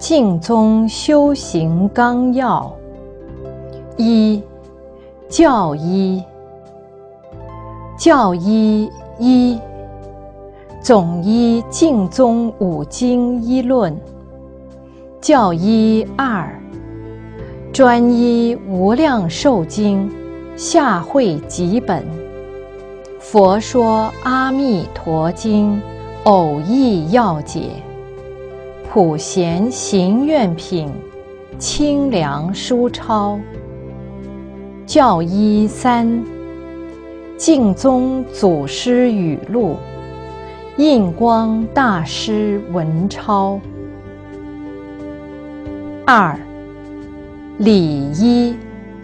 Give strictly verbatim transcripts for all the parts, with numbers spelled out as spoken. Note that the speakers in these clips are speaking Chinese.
净宗修行纲要。一、教一。教一一，总依净宗五经一论。教一二，专依无量寿经下会集本。佛说阿弥陀经偶义要解，普贤行愿品清凉书抄。教一三，净宗祖师语录，印光大师文钞。二、礼一。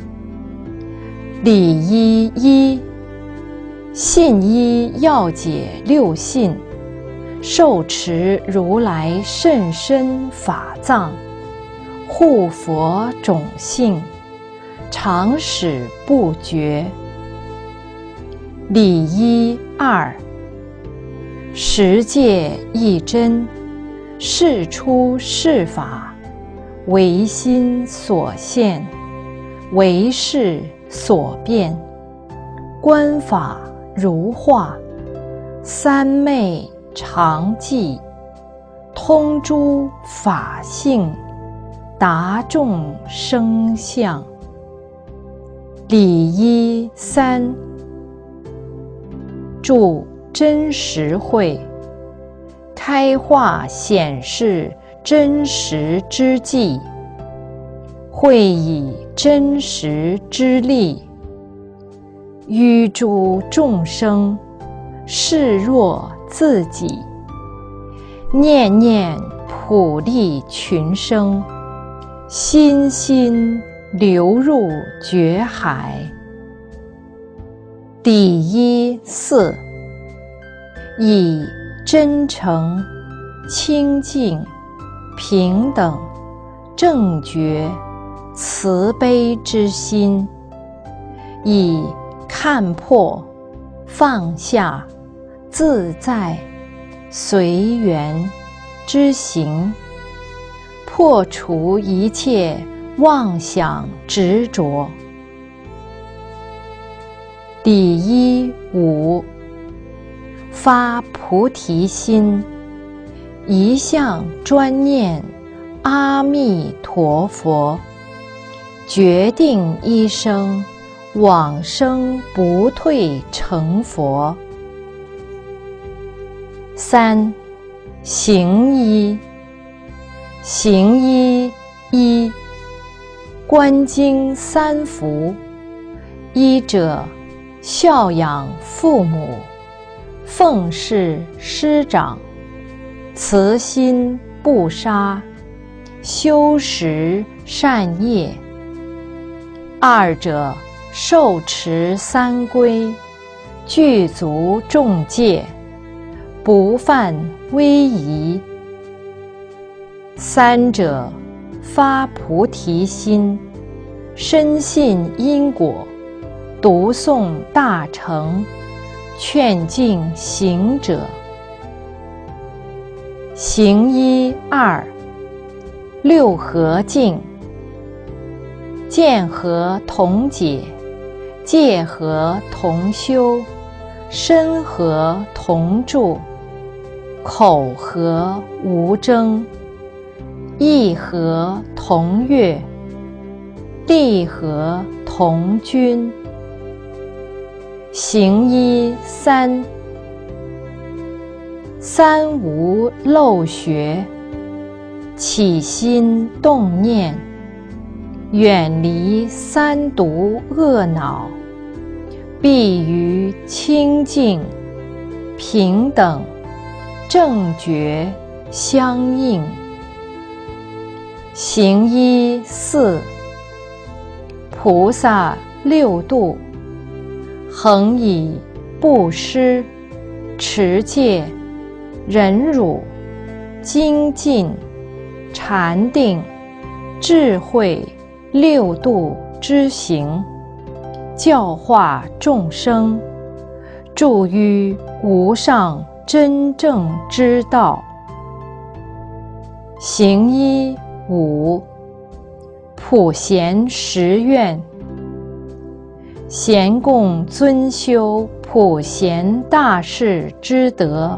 礼一一，信一要解六信，受持如来甚深法藏，护佛种性，常使不绝。礼一二，十戒一真，事出事法，唯心所现，唯识所变，观法如画，三昧常寂，通诸法性，达众生相。礼一三，著真实慧，开化显示真实之际，会以真实之力，于诸众生视若自己，念念普利群生，心心流入觉海。礼一四，以真诚、清净、平等、正觉、慈悲之心，以看破、放下、自在、随缘之行，破除一切妄想执着。礼一五，发菩提心，一向专念阿弥陀佛，决定一生往生不退成佛。三、行一。行一一，观经三福。一者，孝养父母，奉事师长，慈心不杀，修持善业。二者，受持三规，具足众戒，不犯威仪。三者，发菩提心，深信因果，读诵大乘，劝进行者。行一二，六合敬。见合同解，戒合同修，身合同住，口合无争，意合同悦，力合同均。行一三，三无漏学，起心动念，远离三毒恶恼，必于清净、平等、正觉相应。行一四，菩萨六度，恒以布施、持戒、忍辱、精进、禅定、智慧六度之行，教化众生，住于无上真正之道。行一五、普贤十愿。咸共尊修普贤大士之德。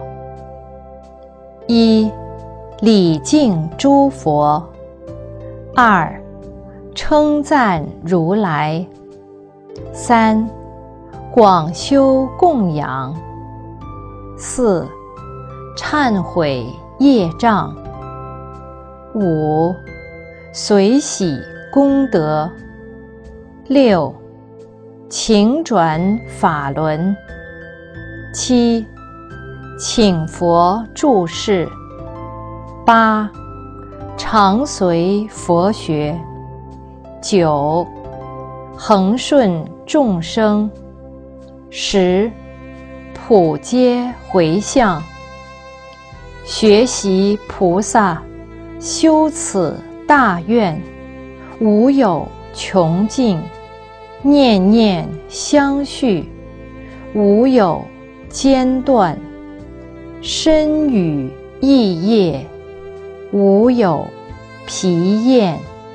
一、礼敬诸佛。二、称赞如来。三、广修供养。四、忏悔业障。五、随喜功德。六、请转法轮。七、请佛住世。八、常随佛学。九、恒顺众生。十、普皆回向。学习菩萨修此大愿，无有穷尽，念念相续，无有间断，身语意业，无有疲厌。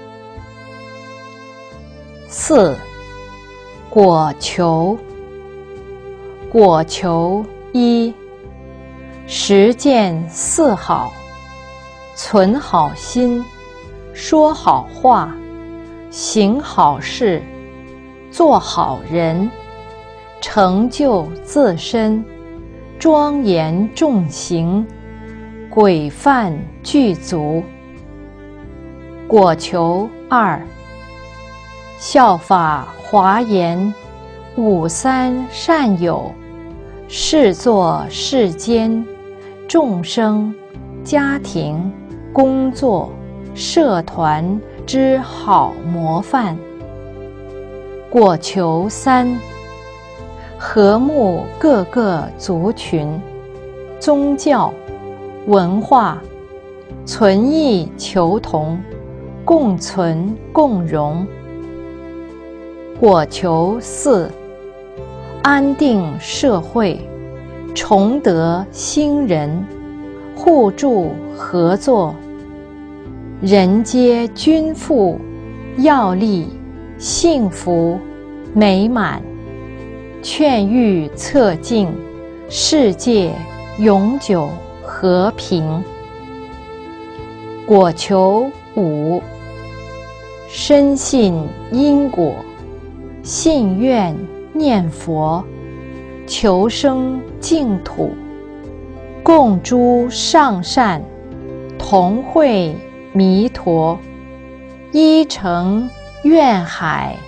四、果求。果求一、实践四好：存好心，说好话，行好事，做好人，成就自身，庄严众行，规范具足。果求二、效法华严五三善友，视作世间众生、家庭、工作、社团之好模范。果求三、和睦各个族群、宗教、文化，存异求同，共存共荣。果求四、安定社会，重得兴仁，互助合作，人皆均富，要利，幸福美满，劝喻策进，世界永久和平。果求五、深信因果，信愿念佛，求生净土，共诸上善，同会弥陀，依成愿海。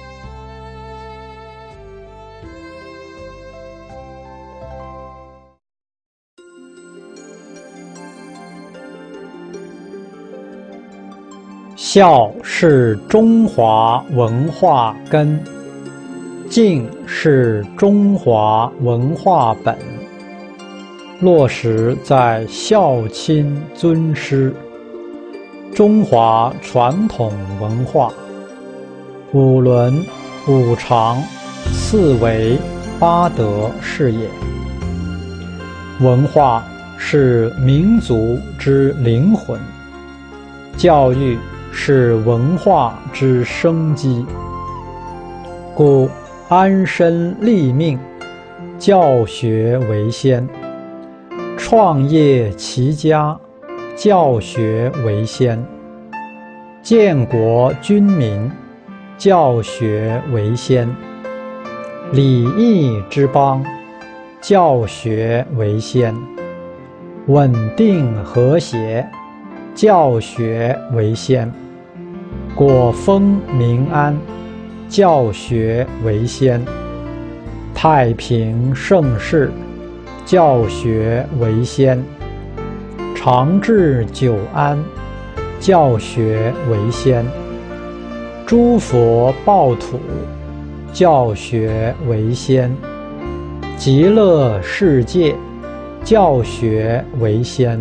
孝是中华文化根，敬是中华文化本。落实在孝亲尊师，中华传统文化，五伦五常四维八德是也。文化是民族之灵魂，教育是文化之生机，故安身立命，教学为先；创业齐家，教学为先；建国军民，教学为先；礼义之邦，教学为先；稳定和谐，教学为先；国丰民安，教学为先；太平盛世，教学为先；长治久安，教学为先；诸佛报土，教学为先；极乐世界，教学为先。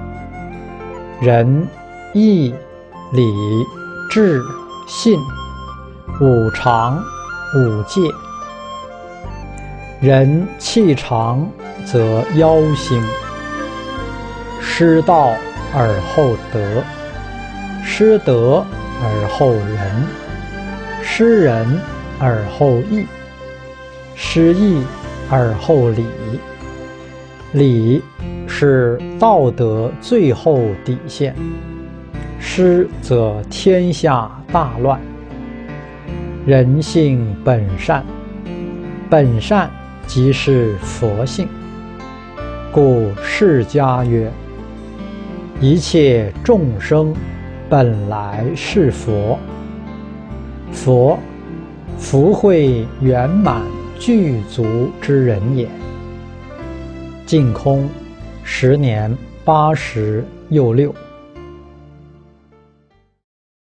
仁、义、礼、智、信，五常五戒。人气长则夭星，失道而后德， 失德而后仁，失仁而后义，失义而后礼。礼是道德最后底线，失则天下大乱。人性本善，本善即是佛性。故释迦曰：一切众生本来是佛。佛，福慧圆满具足之人也。净空十年八十又六。